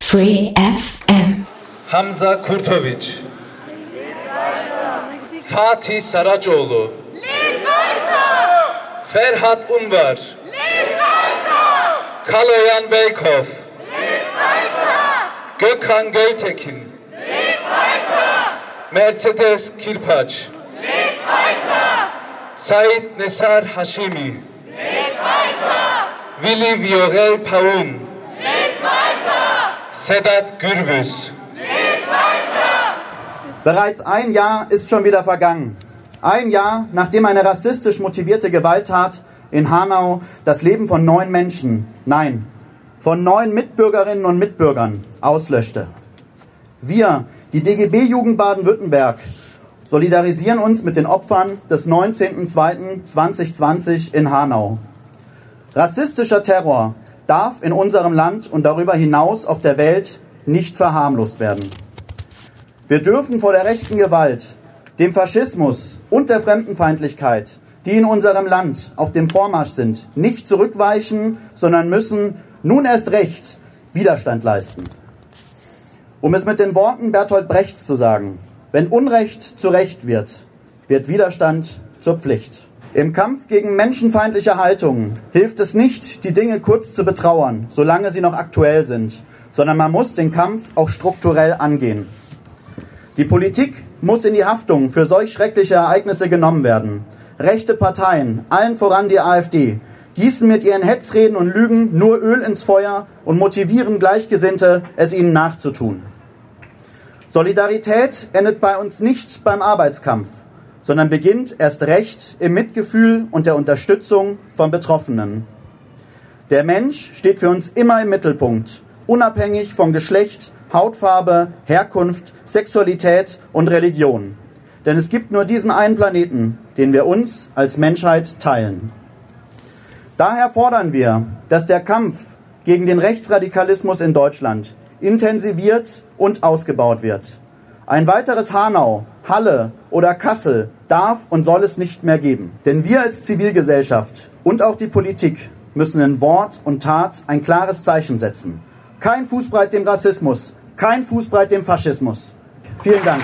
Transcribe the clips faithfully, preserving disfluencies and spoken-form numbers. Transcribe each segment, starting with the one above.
Free F M. Hamza Kurtovic, Fatih Saracoğlu, Ferhat Unvar, Kaloyan Beykov, Gökhan Göytekin, Mercedes Kirpaç, Said Nesar Hashimi, Willi Viorel Paun, Sedat Gürbüz. Bereits ein Jahr ist schon wieder vergangen. Ein Jahr, nachdem eine rassistisch motivierte Gewalttat in Hanau das Leben von neun Menschen, nein, von neun Mitbürgerinnen und Mitbürgern auslöschte. Wir, die D G B-Jugend Baden-Württemberg, solidarisieren uns mit den Opfern des neunzehnten zweiten zweitausendzwanzig in Hanau. Rassistischer Terror darf in unserem Land und darüber hinaus auf der Welt nicht verharmlost werden. Wir dürfen vor der rechten Gewalt, dem Faschismus und der Fremdenfeindlichkeit, die in unserem Land auf dem Vormarsch sind, nicht zurückweichen, sondern müssen nun erst recht Widerstand leisten. Um es mit den Worten Bertolt Brechts zu sagen: Wenn Unrecht zu Recht wird, wird Widerstand zur Pflicht. Im Kampf gegen menschenfeindliche Haltungen hilft es nicht, die Dinge kurz zu betrauern, solange sie noch aktuell sind, sondern man muss den Kampf auch strukturell angehen. Die Politik muss in die Haftung für solch schreckliche Ereignisse genommen werden. Rechte Parteien, allen voran die AfD, gießen mit ihren Hetzreden und Lügen nur Öl ins Feuer und motivieren Gleichgesinnte, es ihnen nachzutun. Solidarität endet bei uns nicht beim Arbeitskampf, sondern beginnt erst recht im Mitgefühl und der Unterstützung von Betroffenen. Der Mensch steht für uns immer im Mittelpunkt, unabhängig von Geschlecht, Hautfarbe, Herkunft, Sexualität und Religion. Denn es gibt nur diesen einen Planeten, den wir uns als Menschheit teilen. Daher fordern wir, dass der Kampf gegen den Rechtsradikalismus in Deutschland intensiviert und ausgebaut wird. Ein weiteres Hanau, Halle oder Kassel darf und soll es nicht mehr geben. Denn wir als Zivilgesellschaft und auch die Politik müssen in Wort und Tat ein klares Zeichen setzen. Kein Fußbreit dem Rassismus, kein Fußbreit dem Faschismus. Vielen Dank.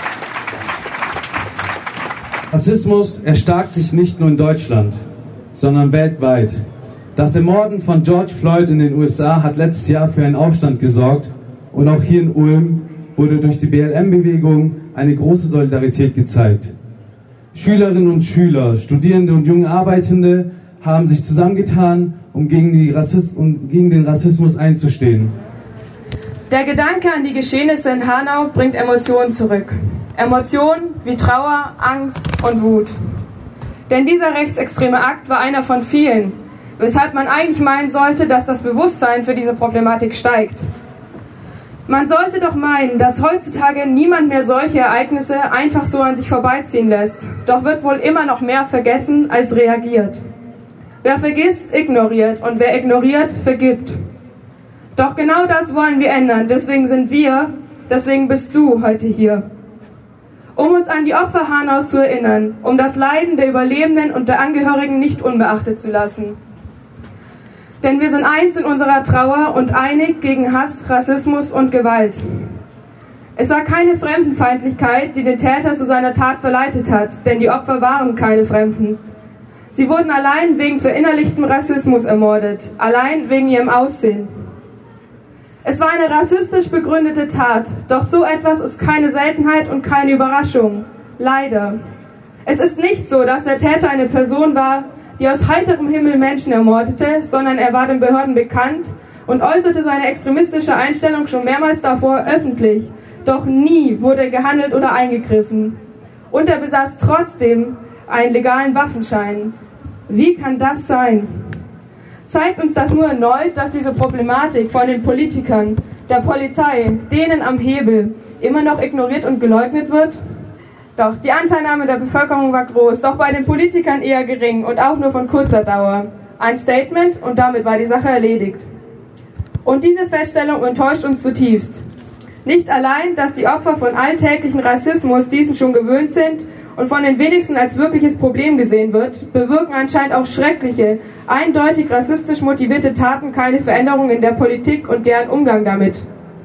Rassismus erstarkt sich nicht nur in Deutschland, sondern weltweit. Das Ermorden von George Floyd in den U S A hat letztes Jahr für einen Aufstand gesorgt und auch hier in Ulm wurde durch die B L M-Bewegung eine große Solidarität gezeigt. Schülerinnen und Schüler, Studierende und junge Arbeitende haben sich zusammengetan, um gegen, die Rassist- um gegen den Rassismus einzustehen. Der Gedanke an die Geschehnisse in Hanau bringt Emotionen zurück. Emotionen wie Trauer, Angst und Wut. Denn dieser rechtsextreme Akt war einer von vielen, weshalb man eigentlich meinen sollte, dass das Bewusstsein für diese Problematik steigt. Man sollte doch meinen, dass heutzutage niemand mehr solche Ereignisse einfach so an sich vorbeiziehen lässt. Doch wird wohl immer noch mehr vergessen als reagiert. Wer vergisst, ignoriert, und wer ignoriert, vergibt. Doch genau das wollen wir ändern, deswegen sind wir, deswegen bist du heute hier. Um uns an die Opfer Hanaus zu erinnern, um das Leiden der Überlebenden und der Angehörigen nicht unbeachtet zu lassen. Denn wir sind eins in unserer Trauer und einig gegen Hass, Rassismus und Gewalt. Es war keine Fremdenfeindlichkeit, die den Täter zu seiner Tat verleitet hat, denn die Opfer waren keine Fremden. Sie wurden allein wegen verinnerlichtem Rassismus ermordet, allein wegen ihrem Aussehen. Es war eine rassistisch begründete Tat, doch so etwas ist keine Seltenheit und keine Überraschung. Leider. Es ist nicht so, dass der Täter eine Person war, die aus heiterem Himmel Menschen ermordete, sondern er war den Behörden bekannt und äußerte seine extremistische Einstellung schon mehrmals davor öffentlich. Doch nie wurde gehandelt oder eingegriffen. Und er besaß trotzdem einen legalen Waffenschein. Wie kann das sein? Zeigt uns das nur erneut, dass diese Problematik von den Politikern, der Polizei, denen am Hebel, immer noch ignoriert und geleugnet wird? Doch die Anteilnahme der Bevölkerung war groß, doch bei den Politikern eher gering und auch nur von kurzer Dauer. Ein Statement und damit war die Sache erledigt. Und diese Feststellung enttäuscht uns zutiefst. Nicht allein, dass die Opfer von alltäglichen Rassismus diesen schon gewöhnt sind und von den wenigsten als wirkliches Problem gesehen wird, bewirken anscheinend auch schreckliche, eindeutig rassistisch motivierte Taten keine Veränderung in der Politik und deren Umgang damit.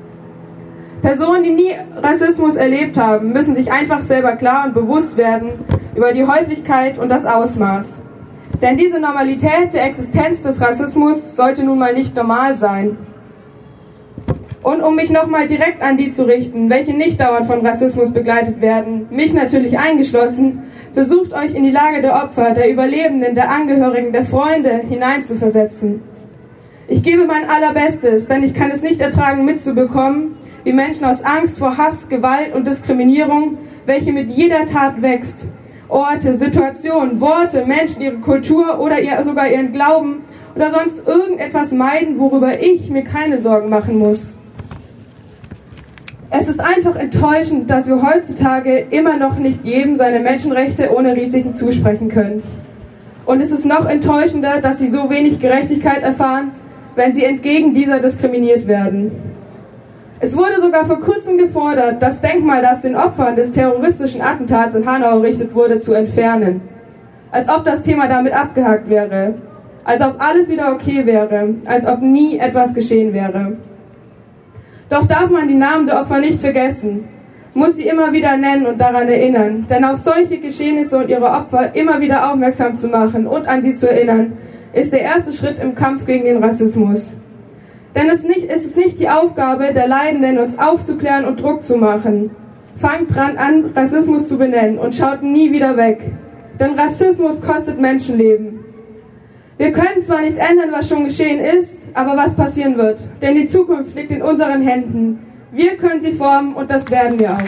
Personen, die nie Rassismus erlebt haben, müssen sich einfach selber klar und bewusst werden über die Häufigkeit und das Ausmaß. Denn diese Normalität der Existenz des Rassismus sollte nun mal nicht normal sein. Und um mich nochmal direkt an die zu richten, welche nicht dauernd von Rassismus begleitet werden, mich natürlich eingeschlossen, versucht euch in die Lage der Opfer, der Überlebenden, der Angehörigen, der Freunde hineinzuversetzen. Ich gebe mein Allerbestes, denn ich kann es nicht ertragen mitzubekommen, wie Menschen aus Angst vor Hass, Gewalt und Diskriminierung, welche mit jeder Tat wächst, Orte, Situationen, Worte, Menschen, ihre Kultur oder ihr, sogar ihren Glauben oder sonst irgendetwas meiden, worüber ich mir keine Sorgen machen muss. Es ist einfach enttäuschend, dass wir heutzutage immer noch nicht jedem seine Menschenrechte ohne Risiken zusprechen können. Und es ist noch enttäuschender, dass sie so wenig Gerechtigkeit erfahren, wenn sie entgegen dieser diskriminiert werden. Es wurde sogar vor kurzem gefordert, das Denkmal, das den Opfern des terroristischen Attentats in Hanau errichtet wurde, zu entfernen. Als ob das Thema damit abgehakt wäre. Als ob alles wieder okay wäre. Als ob nie etwas geschehen wäre. Doch darf man die Namen der Opfer nicht vergessen, muss sie immer wieder nennen und daran erinnern. Denn auf solche Geschehnisse und ihre Opfer immer wieder aufmerksam zu machen und an sie zu erinnern, ist der erste Schritt im Kampf gegen den Rassismus. Denn es, nicht, es ist nicht die Aufgabe der Leidenden, uns aufzuklären und Druck zu machen. Fangt dran an, Rassismus zu benennen und schaut nie wieder weg. Denn Rassismus kostet Menschenleben. Wir können zwar nicht ändern, was schon geschehen ist, aber was passieren wird. Denn die Zukunft liegt in unseren Händen. Wir können sie formen und das werden wir auch.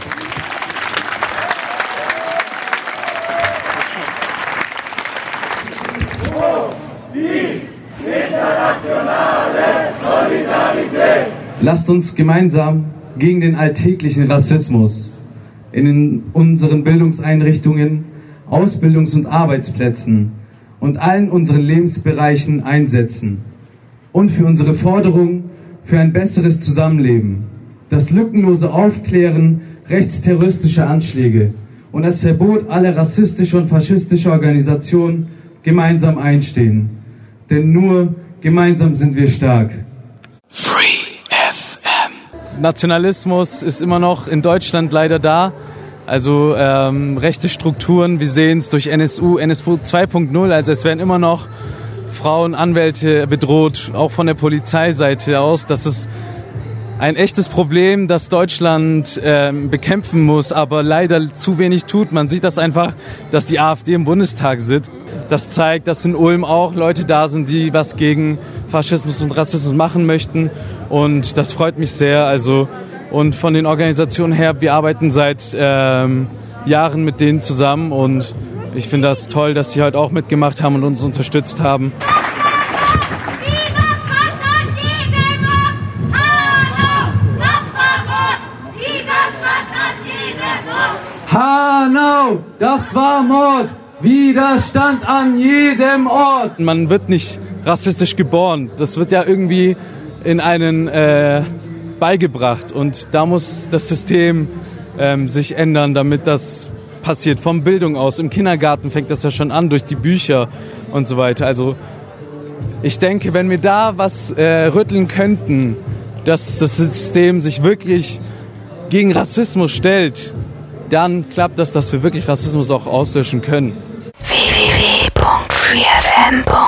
Lasst uns gemeinsam gegen den alltäglichen Rassismus in unseren Bildungseinrichtungen, Ausbildungs- und Arbeitsplätzen und allen unseren Lebensbereichen einsetzen und für unsere Forderung für ein besseres Zusammenleben, das lückenlose Aufklären rechtsterroristischer Anschläge und das Verbot aller rassistischer und faschistischer Organisationen gemeinsam einstehen. Denn nur gemeinsam sind wir stark. Free F M. Nationalismus ist immer noch in Deutschland leider da. Also ähm, rechte Strukturen, wir sehen es durch N S U, N S U zwei Punkt null, also es werden immer noch Frauen, Anwälte bedroht, auch von der Polizeiseite aus. Das ist ein echtes Problem, das Deutschland ähm, bekämpfen muss, aber leider zu wenig tut. Man sieht das einfach, dass die AfD im Bundestag sitzt. Das zeigt, dass in Ulm auch Leute da sind, die was gegen Faschismus und Rassismus machen möchten. Und das freut mich sehr. Also und von den Organisationen her, wir arbeiten seit ähm, Jahren mit denen zusammen und ich finde das toll, dass sie halt auch mitgemacht haben und uns unterstützt haben. Hanau, das war Mord! Widerstand an jedem Ort! Man wird nicht rassistisch geboren. Das wird ja irgendwie in einen äh, beigebracht. Und da muss das System ähm, sich ändern, damit das passiert. Von Bildung aus. Im Kindergarten fängt das ja schon an, durch die Bücher und so weiter. Also ich denke, wenn wir da was äh, rütteln könnten, dass das System sich wirklich gegen Rassismus stellt, dann klappt das, dass wir wirklich Rassismus auch auslöschen können. w w w punkt free f m punkt